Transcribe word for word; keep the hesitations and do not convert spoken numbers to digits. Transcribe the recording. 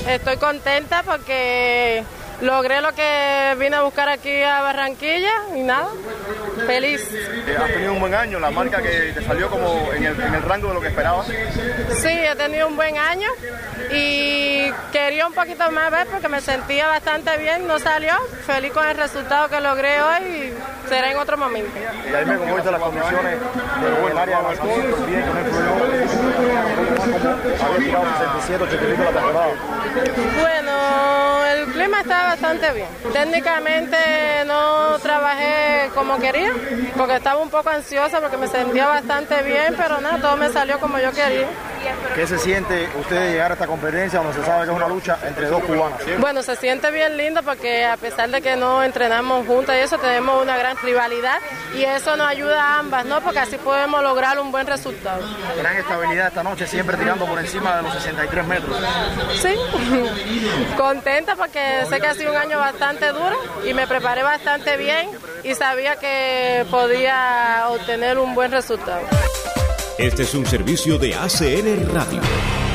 estoy contenta porque logré lo que vine a buscar aquí a Barranquilla y nada, feliz. ¿Has tenido un buen año? ¿La marca que te salió como en el, en el rango de lo que esperabas? Sí, he tenido un buen año y quería un poquito más ver porque me sentía bastante bien, no salió. Feliz con el resultado que logré hoy y será en otro momento. Y ahí me como viste las condiciones del área de lanzamiento, el viento, no influyó. Había tirado sesenta y siete, ochenta y cinco la temporada. Bueno, el clima está bastante bien. Técnicamente no trabajé como quería, porque estaba un poco ansiosa porque me sentía bastante bien, pero nada, todo me salió como yo quería. ¿Qué se siente usted de llegar a esta competencia donde se sabe que es una lucha entre dos cubanas? Bueno, se siente bien lindo porque a pesar de que no entrenamos juntas y eso, tenemos una gran rivalidad y eso nos ayuda a ambas, ¿no? Porque así podemos lograr un buen resultado. Gran estabilidad esta noche, siempre tirando por encima de los sesenta y tres metros. Sí, contenta porque sé que ha sido un año bastante duro y me preparé bastante bien y sabía que podía obtener un buen resultado. Este es un servicio de A C N Radio.